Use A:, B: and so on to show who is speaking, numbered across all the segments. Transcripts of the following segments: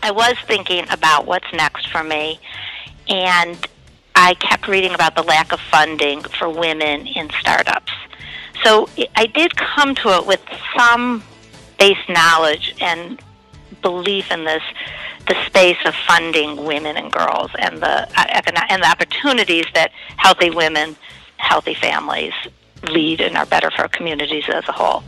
A: I was thinking about what's next for me, and I kept reading about the lack of funding for women in startups. So I did come to it with some base knowledge and belief in the space of funding women and girls and the opportunities that healthy women, healthy families lead and are better for our communities as a whole.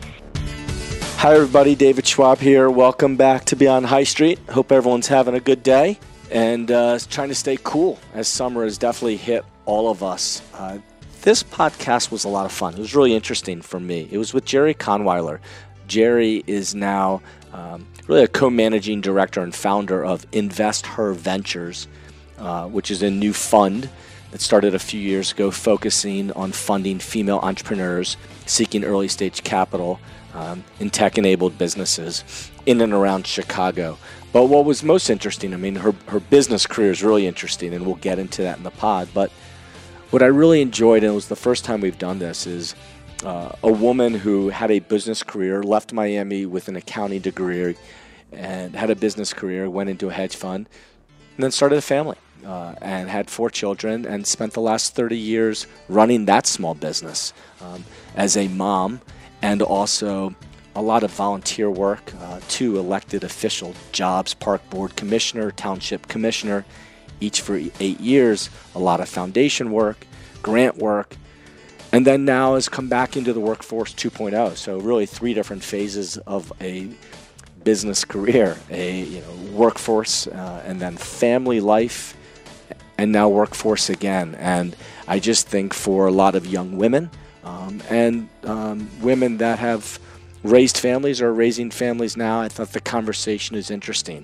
B: Hi everybody, David Schwab here. Welcome back to Beyond High Street. Hope everyone's having a good day and trying to stay cool as summer has definitely hit all of us. This podcast was a lot of fun. It was really interesting for me. It was with Jerry Kahnweiler. Jerry is now really a co-managing director and founder of Invest Her Ventures, which is a new fund that started a few years ago focusing on funding female entrepreneurs seeking early-stage capital in tech-enabled businesses in and around Chicago. But what was most interesting, her business career is really interesting, and we'll get into that in the pod. But what I really enjoyed, and it was the first time we've done this, is a woman who had a business career, left Miami with an accounting degree, and had a business career, went into a hedge fund, and then started a family, and had 4 children, and spent the last 30 years running that small business as a mom, and also a lot of volunteer work, 2 elected official jobs, park board commissioner, township commissioner, each for 8 years, a lot of foundation work, grant work, and then now has come back into the workforce 2.0. So really 3 different phases of a business career, a workforce, and then family life, and now workforce again. And I just think for a lot of young women and women that have raised families or raising families now, I thought the conversation is interesting.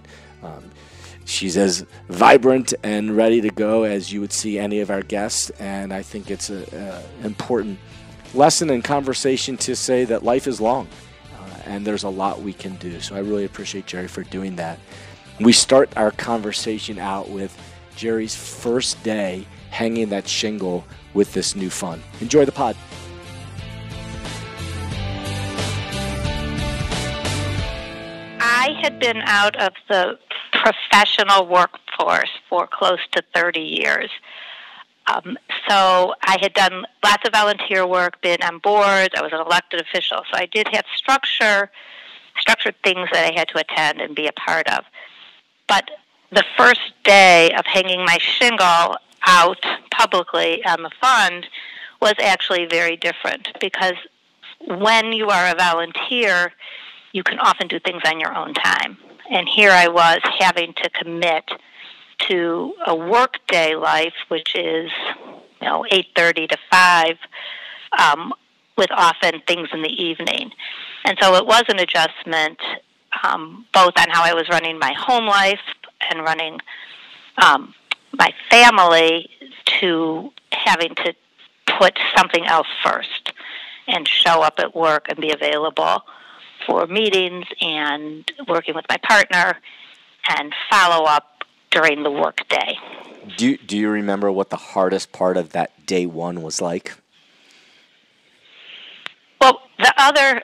B: She's as vibrant and ready to go as you would see any of our guests, and I think it's an important lesson and conversation to say that life is long, and there's a lot we can do. So I really appreciate Jerry for doing that. We start our conversation out with Jerry's first day hanging that shingle with this new fund. Enjoy the pod.
A: I had been out of the professional workforce for close to 30 years. So I had done lots of volunteer work, been on boards, I was an elected official, so I did have structured things that I had to attend and be a part of. But the first day of hanging my shingle out publicly on the fund was actually very different, because when you are a volunteer, you can often do things on your own time. And here I was having to commit to a workday life, which is 8:30 to 5, with often things in the evening. And so it was an adjustment, both on how I was running my home life and running my family, to having to put something else first and show up at work and be available for meetings and working with my partner and follow up during the work day.
B: Do you remember what the hardest part of that day one was like?
A: Well, the other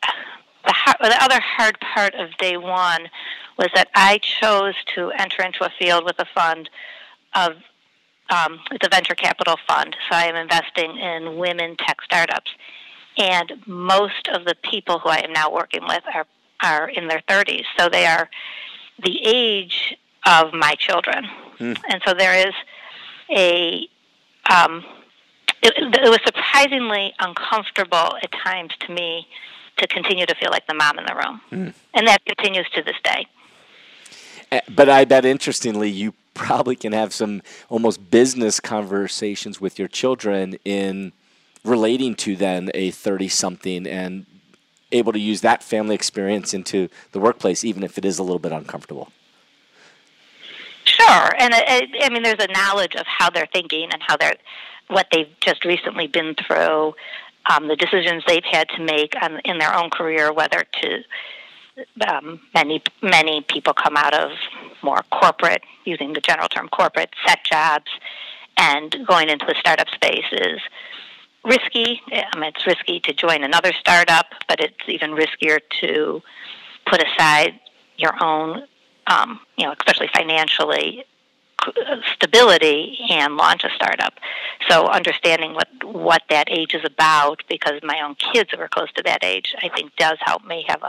A: hard part of day one was that I chose to enter into a field with a fund of it's a venture capital fund, so I am investing in women tech startups. And most of the people who I am now working with are in their 30s, so they are the age of my children. And so there is it was surprisingly uncomfortable at times to me to continue to feel like the mom in the room. And that continues to this day.
B: But I bet, interestingly, you probably can have some almost business conversations with your children in relating to then a 30-something and able to use that family experience into the workplace, even if it is a little bit uncomfortable.
A: Sure. And I mean, there's a knowledge of how they're thinking and what they've just recently been through, the decisions they've had to make in their own career, whether to many people come out of more corporate, using the general term corporate, set jobs, and going into the startup space is risky. It's risky to join another startup, but it's even riskier to put aside your own especially financially, stability and launch a startup. So understanding what that age is about, because my own kids who are close to that age, I think does help me have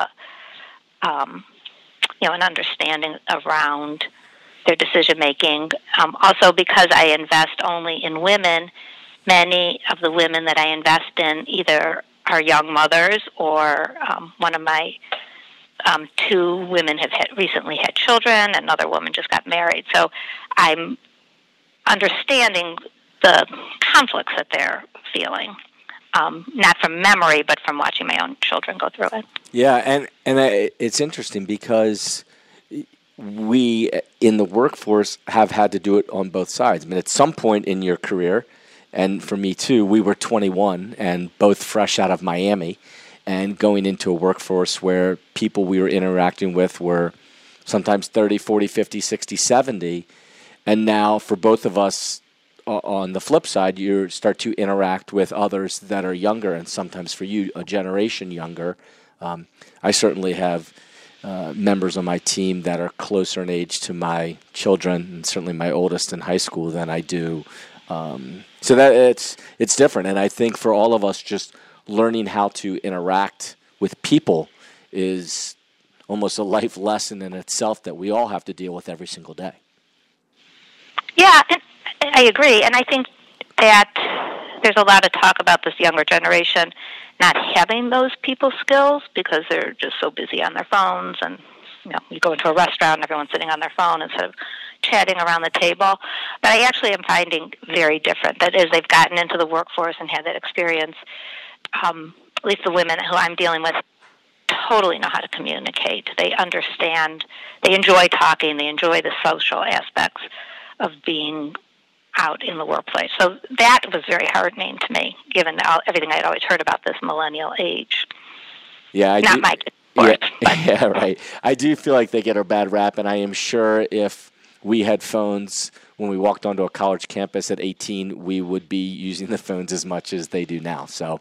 A: an understanding around their decision making. Also, because I invest only in women, many of the women that I invest in either are young mothers or one of my two women have recently had children. Another woman just got married. So I'm understanding the conflicts that they're feeling, not from memory, but from watching my own children go through it.
B: Yeah, and it's interesting because we in the workforce have had to do it on both sides. I mean, at some point in your career, and for me too, we were 21 and both fresh out of Miami and going into a workforce where people we were interacting with were sometimes 30, 40, 50, 60, 70. And now for both of us, on the flip side, you start to interact with others that are younger, and sometimes for you, a generation younger. I certainly have members on my team that are closer in age to my children, and certainly my oldest in high school, than I do. So that it's different, and I think for all of us, just learning how to interact with people is almost a life lesson in itself that we all have to deal with every single day.
A: Yeah, and I agree, and I think that there's a lot of talk about this younger generation not having those people skills because they're just so busy on their phones, and you go into a restaurant and everyone's sitting on their phone instead of chatting around the table. But I actually am finding very different that as they've gotten into the workforce and had that experience, at least the women who I'm dealing with totally know how to communicate. They understand, they enjoy talking, they enjoy the social aspects of being out in the workplace. So that was very heartening to me, given everything I had always heard about this millennial age.
B: Yeah,
A: Not my kids,
B: yeah, right. I do feel like they get a bad rap, and I am sure if we had phones when we walked onto a college campus at 18, we would be using the phones as much as they do now. So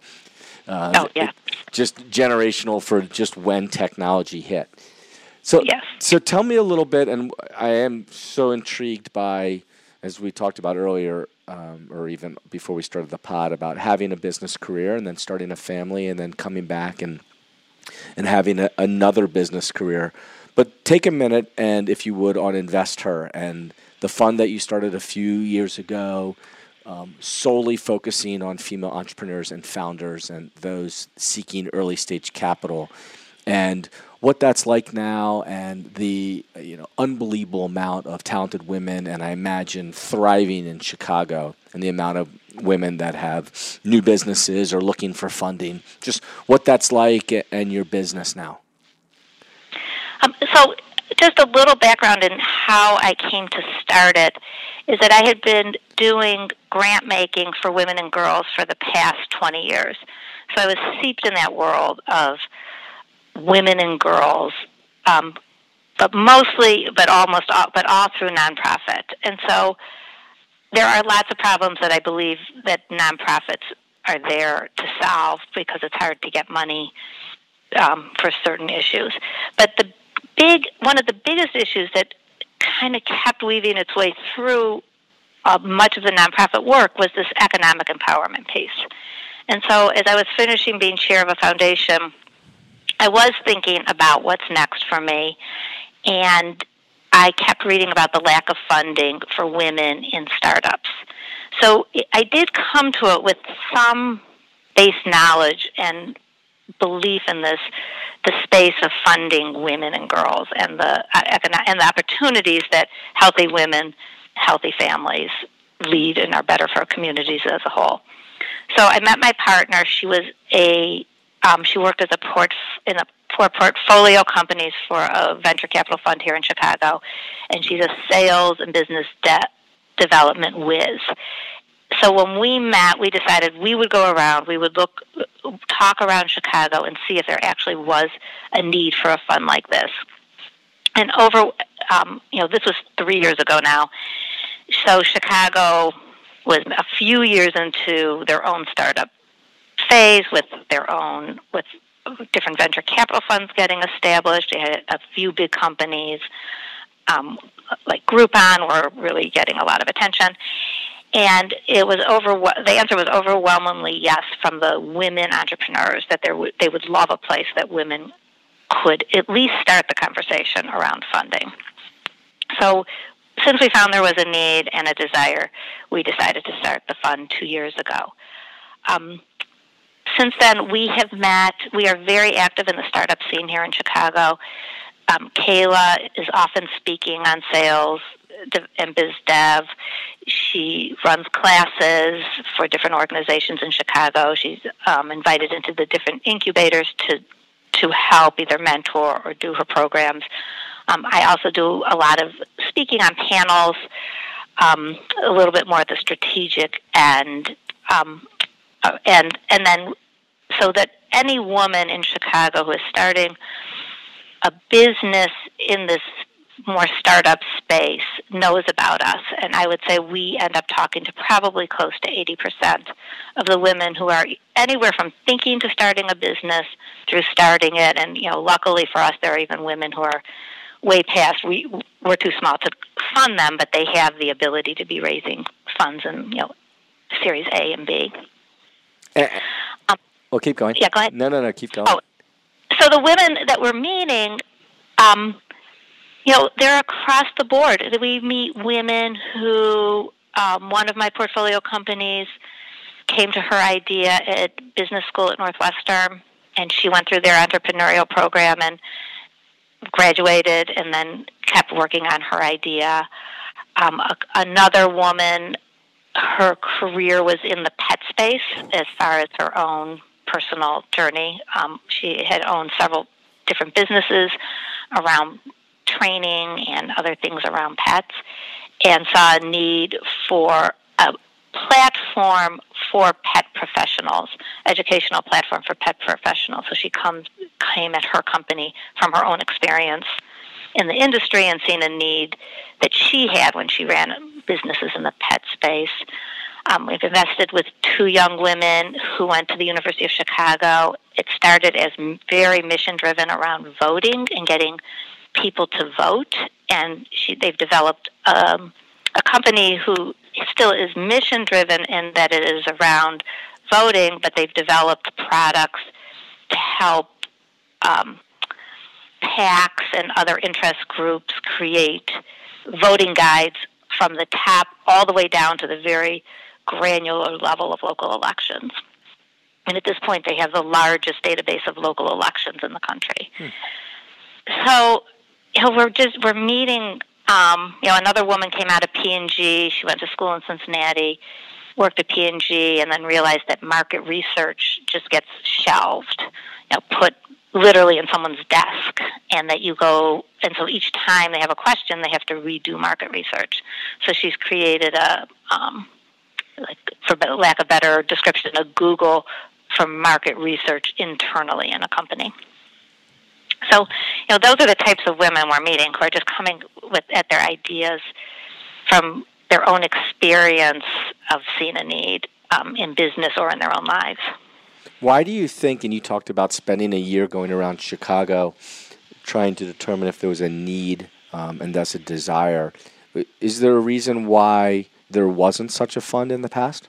B: just generational for just when technology hit. So,
A: yes.
B: So tell me a little bit, and I am so intrigued by, as we talked about earlier, or even before we started the pod, about having a business career and then starting a family and then coming back and having another business career. But take a minute, and if you would, on InvestHer and the fund that you started a few years ago, solely focusing on female entrepreneurs and founders and those seeking early stage capital, and what that's like now, and the unbelievable amount of talented women, and I imagine thriving in Chicago, and the amount of women that have new businesses or looking for funding. Just what that's like and your business now.
A: So just a little background in how I came to start it is that I had been doing grant making for women and girls for the past 20 years. So I was seeped in that world of women and girls, but all through nonprofit. And so there are lots of problems that I believe that nonprofits are there to solve because it's hard to get money for certain issues. But one of the biggest issues that kind of kept weaving its way through much of the nonprofit work was this economic empowerment piece. And so as I was finishing being chair of a foundation, I was thinking about what's next for me, and I kept reading about the lack of funding for women in startups. So I did come to it with some base knowledge and belief in the space of funding women and girls and the opportunities that healthy women, healthy families lead and are better for our communities as a whole. So I met my partner. She was she worked as for portfolio companies for a venture capital fund here in Chicago, and she's a sales and business development whiz. So when we met, we decided we would go around, we would talk around Chicago and see if there actually was a need for a fund like this. And this was 3 years ago now. So Chicago was a few years into their own startup phase with different venture capital funds getting established. They had a few big companies. like Groupon were really getting a lot of attention. And it was the answer was overwhelmingly yes from the women entrepreneurs, that they would love a place that women could at least start the conversation around funding. So since we found there was a need and a desire, we decided to start the fund 2 years ago. Since then, we have met. We are very active in the startup scene here in Chicago. Kayla is often speaking on sales and biz dev. She runs classes for different organizations in Chicago. She's invited into the different incubators to help either mentor or do her programs. I also do a lot of speaking on panels, a little bit more at the strategic end, and then so that any woman in Chicago who is starting a business in this more startup space knows about us. And I would say we end up talking to probably close to 80% of the women who are anywhere from thinking to starting a business through starting it. And, luckily for us, there are even women who are way past. We're too small to fund them, but they have the ability to be raising funds in, Series A and B.
B: Well, keep going.
A: Yeah, go ahead.
B: No, keep going.
A: Oh, so the women that we're meeting, they're across the board. We meet women who, one of my portfolio companies came to her idea at business school at Northwestern, and she went through their entrepreneurial program and graduated and then kept working on her idea. Another woman, her career was in the pet space as far as her own personal journey. She had owned several different businesses around training and other things around pets, and saw a need for a platform for pet professionals, educational platform for pet professionals. So she came at her company from her own experience in the industry and seen a need that she had when she ran businesses in the pet space. We've invested with 2 young women who went to the University of Chicago. It started as very mission-driven around voting and getting people to vote, and they've developed a company who still is mission-driven in that it is around voting, but they've developed products to help PACs and other interest groups create voting guides from the top all the way down to the very granular level of local elections. And at this point, they have the largest database of local elections in the country. So, we're meeting. Another woman came out of P&G. She went to school in Cincinnati, worked at P&G, and then realized that market research just gets shelved, put literally in someone's desk, and that you go, and so each time they have a question, they have to redo market research. So she's created for lack of a better description, a Google for market research internally in a company. So, those are the types of women we're meeting who are just coming at their ideas from their own experience of seeing a need in business or in their own lives.
B: Why do you think, and you talked about spending a year going around Chicago trying to determine if there was a need and thus a desire, is there a reason why there wasn't such a fund in the past?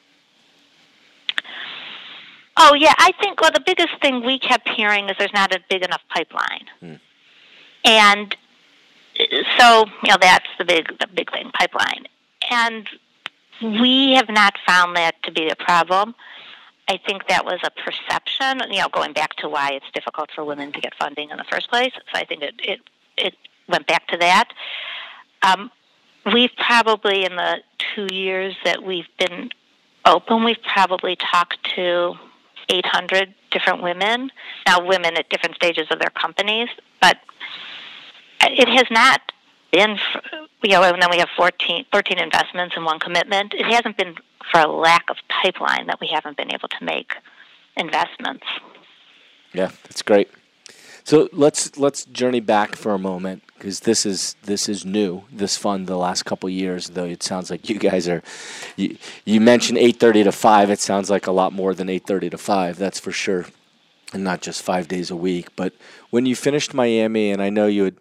A: Oh, yeah. I think, the biggest thing we kept hearing is there's not a big enough pipeline. And so, that's the big thing, pipeline. And we have not found that to be a problem. I think that was a perception, going back to why it's difficult for women to get funding in the first place. So I think it went back to that. We've probably, in the 2 years that we've been open, we've probably talked to 800 different women, now women at different stages of their companies, but it has not been, and then we have 13 investments and 1 commitment. It hasn't been for a lack of pipeline that we haven't been able to make investments.
B: Yeah, that's great. So let's journey back for a moment, because this is new, this fund, the last couple of years, though it sounds like you guys are, you mentioned 8:30 to 5. It sounds like a lot more than 8:30 to 5, that's for sure, and not just 5 days a week. But when you finished Miami, and I know you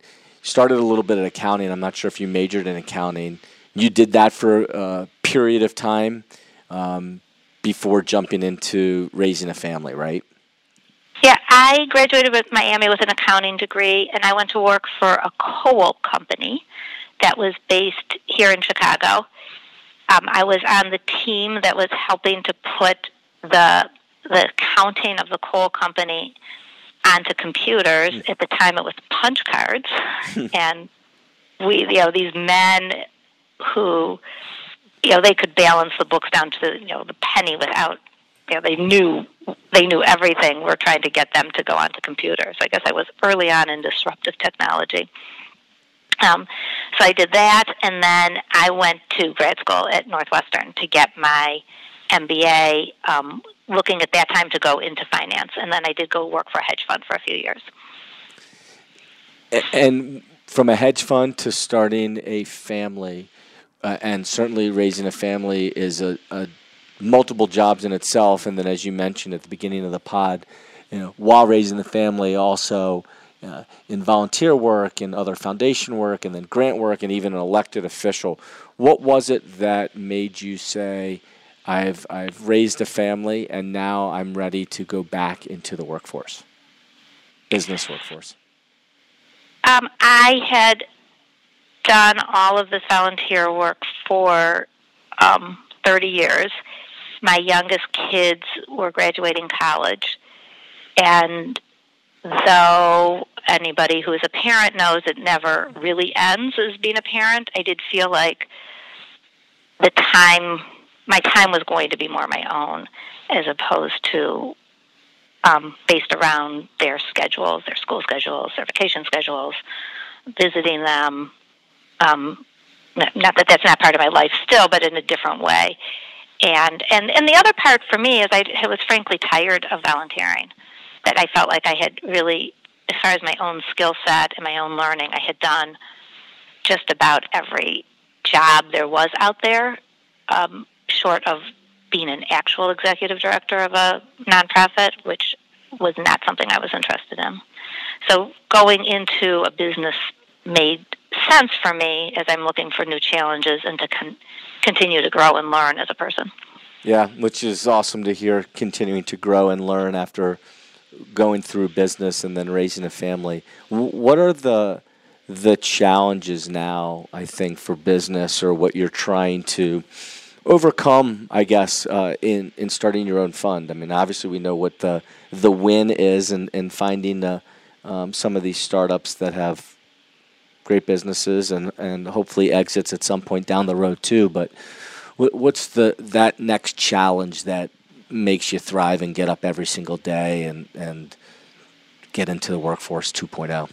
B: started a little bit at accounting. I'm not sure if you majored in accounting. You did that for a period of time before jumping into raising a family, right?
A: Yeah, I graduated with Miami with an accounting degree, and I went to work for a co-op company that was based here in Chicago. I was on the team that was helping to put the accounting of the coal company onto computers. At the time, it was punch cards, and these men who, they could balance the books down to the penny without, they knew everything. We're trying to get them to go onto computers. I guess I was early on in disruptive technology. So I did that, and then I went to grad school at Northwestern to get my MBA, looking at that time to go into finance. And then I did go work for a hedge fund for a few years.
B: And from a hedge fund to starting a family, and certainly raising a family is a multiple jobs in itself. And then, as you mentioned at the beginning of the pod, while raising the family, also in volunteer work and other foundation work and then grant work and even an elected official. What was it that made you say, I've raised a family and now I'm ready to go back into the workforce, business workforce?
A: I had done all of this volunteer work for 30 years. My youngest kids were graduating college, and though anybody who is a parent knows it never really ends as being a parent, I did feel like my time was going to be more my own as opposed to based around their schedules, their school schedules, their vacation schedules, visiting them. Not that that's not part of my life still, but in a different way. And the other part for me is I was frankly tired of volunteering. That I felt like I had really, as far as my own skill set and my own learning, I had done just about every job there was out there, short of being an actual executive director of a nonprofit, which was not something I was interested in. So going into a business made sense for me as I'm looking for new challenges and to continue to grow and learn as a person.
B: Yeah, which is awesome to hear, continuing to grow and learn after going through business and then raising a family. What are the challenges now, I think, for business, or what you're trying to overcome, I guess, in starting your own fund? I mean, obviously we know what the win is in finding some of these startups that have great businesses and hopefully exits at some point down the road too. But what's that next challenge that makes you thrive and get up every single day and get into the workforce 2.0?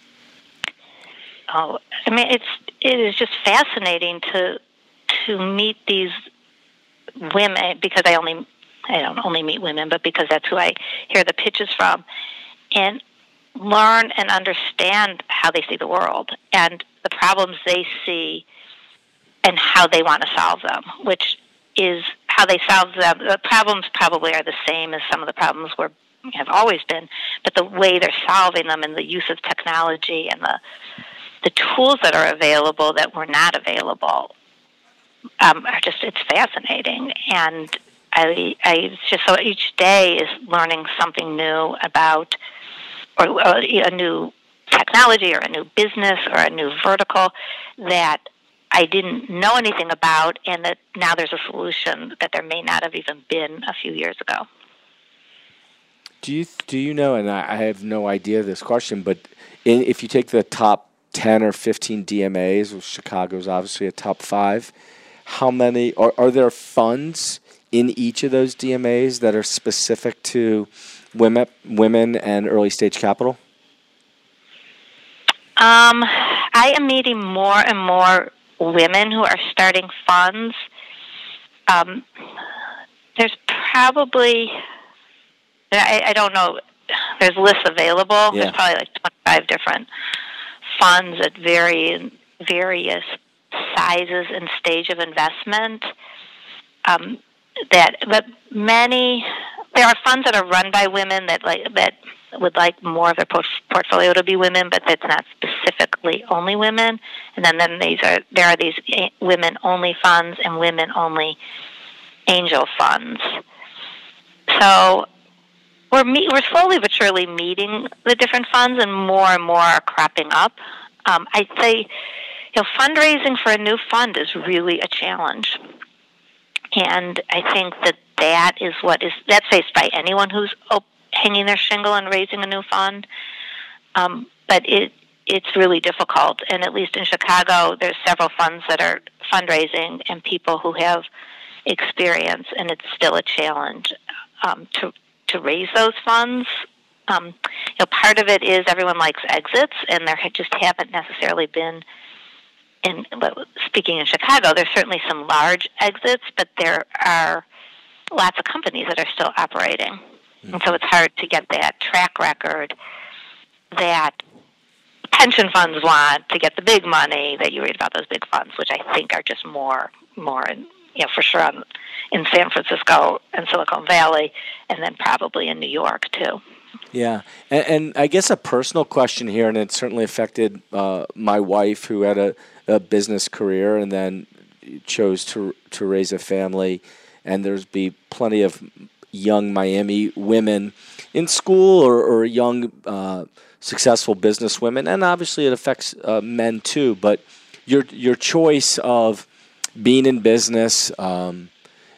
A: Oh, I mean, it is just fascinating to meet these women, because I don't only meet women, but because that's who I hear the pitches from, and learn and understand how they see the world and the problems they see and how they want to solve them, which is how they solve them. The problems probably are the same as some of the problems have always been, but the way they're solving them and the use of technology and the tools that are available that were not available are just, it's fascinating. And I just, so each day is learning something new about or a new technology or a new business or a new vertical that I didn't know anything about, and that now there's a solution that there may not have even been a few years ago.
B: Do you know, and I have no idea of this question, but if you take the top 10 or 15 DMAs, Chicago's obviously a top 5, how many, are there funds in each of those DMAs that are specific to women and early stage capital?
A: I am meeting more and more women who are starting funds. There's probably, I don't know, there's lists available. Yeah. There's probably like 25 different funds at various sizes and stage of investment. But many, there are funds that are run by women that would like more of their portfolio to be women, but that's not specifically only women, and then there are these women-only funds and women-only angel funds. So we're slowly but surely meeting the different funds, and more are cropping up. I'd say, fundraising for a new fund is really a challenge, and I think that's faced by anyone who's hanging their shingle and raising a new fund. But it's really difficult, and at least in Chicago, there's several funds that are fundraising and people who have experience, and it's still a challenge to raise those funds. Part of it is everyone likes exits, and there just haven't necessarily been. Speaking in Chicago, there's certainly some large exits, but there are lots of companies that are still operating, and so it's hard to get that track record that pension funds want to get the big money that you read about those big funds, which I think are just more, for sure in San Francisco and Silicon Valley, and then probably in New York too.
B: Yeah, and I guess a personal question here, and it certainly affected my wife, who had a business career and then chose to raise a family, and there's plenty of young Miami women in school or young successful business women, and obviously it affects men too. But your choice of being in business and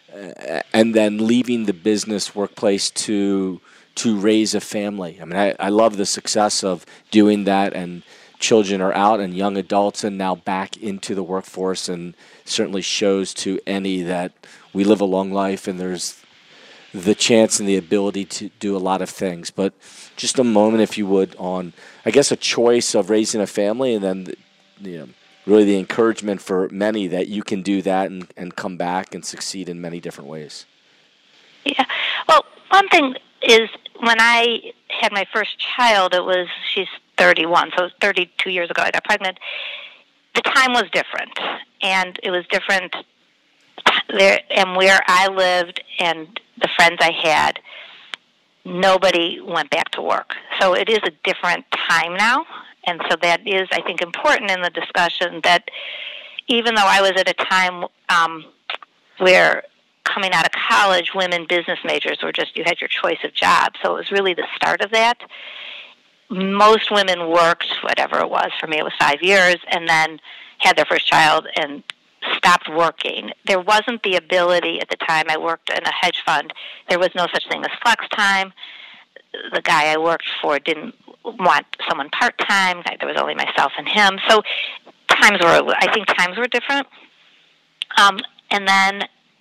B: then leaving the business workplace to raise a family. I mean, I love the success of doing that, and children are out and young adults and now back into the workforce, and certainly shows to any that we live a long life and there's the chance and the ability to do a lot of things. But just a moment, if you would, on, I guess, a choice of raising a family, and then really the encouragement for many that you can do that and come back and succeed in many different ways.
A: Yeah. Well, one thing is, when I had my first child, she's 31, so it was 32 years ago I got pregnant. The time was different, and it was different there, and where I lived and the friends I had, nobody went back to work. So it is a different time now, and so that is, I think, important in the discussion, that even though I was at a time where coming out of college, women business majors were just, you had your choice of jobs, so it was really the start of that. Most women worked, whatever it was, for me it was 5 years, and then had their first child and stopped working. There wasn't the ability at the time. I worked in a hedge fund. There was no such thing as flex time. The guy I worked for didn't want someone part-time. There was only myself and him. So I think times were different. And then,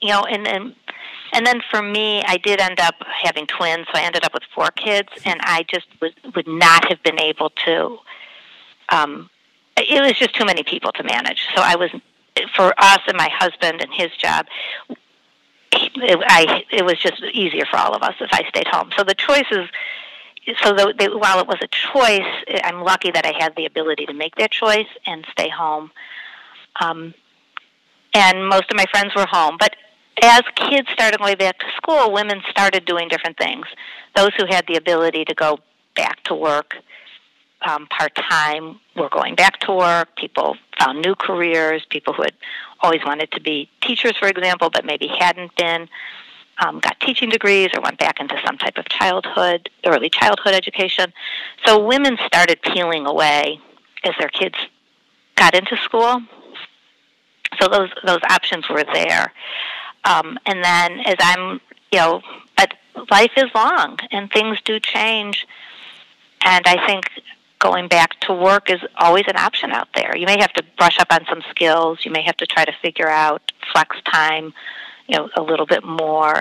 A: and then for me, I did end up having twins, so I ended up with 4 kids, and I just would not have been able to. It was just too many people to manage. So for us and my husband and his job, it was just easier for all of us if I stayed home. So the choices. While it was a choice, I'm lucky that I had the ability to make that choice and stay home. And most of my friends were home. But as kids started going back to school, women started doing different things. Those who had the ability to go back to work part-time were going back to work. People found new careers. People who had always wanted to be teachers, for example, but maybe hadn't been, got teaching degrees or went back into some type of early childhood education. So women started peeling away as their kids got into school. So those options were there. And then but life is long and things do change. And I think going back to work is always an option out there. You may have to brush up on some skills. You may have to try to figure out flex time, a little bit more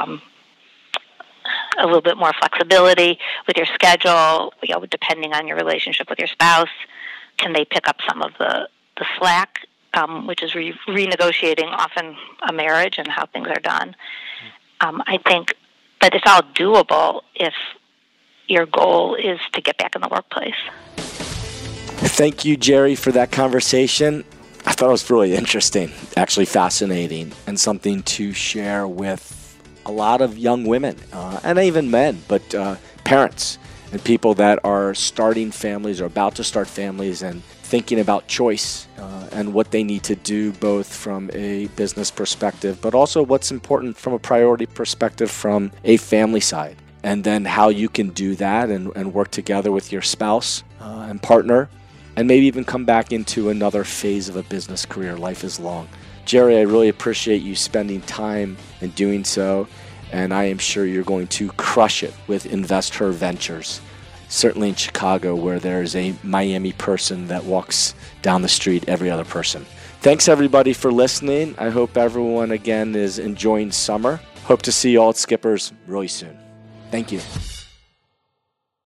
A: flexibility with your schedule, depending on your relationship with your spouse. Can they pick up some of the slack, which is renegotiating often a marriage and how things are done. I think, but it's all doable if your goal is to get back in the workplace.
B: Thank you, Jerry, for that conversation. I thought it was really interesting, actually fascinating, and something to share with a lot of young women and even men, but parents and people that are starting families or about to start families and thinking about choice and what they need to do both from a business perspective, but also what's important from a priority perspective from a family side. And then how you can do that and work together with your spouse and partner, and maybe even come back into another phase of a business career. Life is long. Jerry, I really appreciate you spending time and doing so, and I am sure you're going to crush it with InvestHer Ventures, certainly in Chicago, where there's a Miami person that walks down the street every other person. Thanks, everybody, for listening. I hope everyone, again, is enjoying summer. Hope to see you all at Skipper's really soon. Thank you.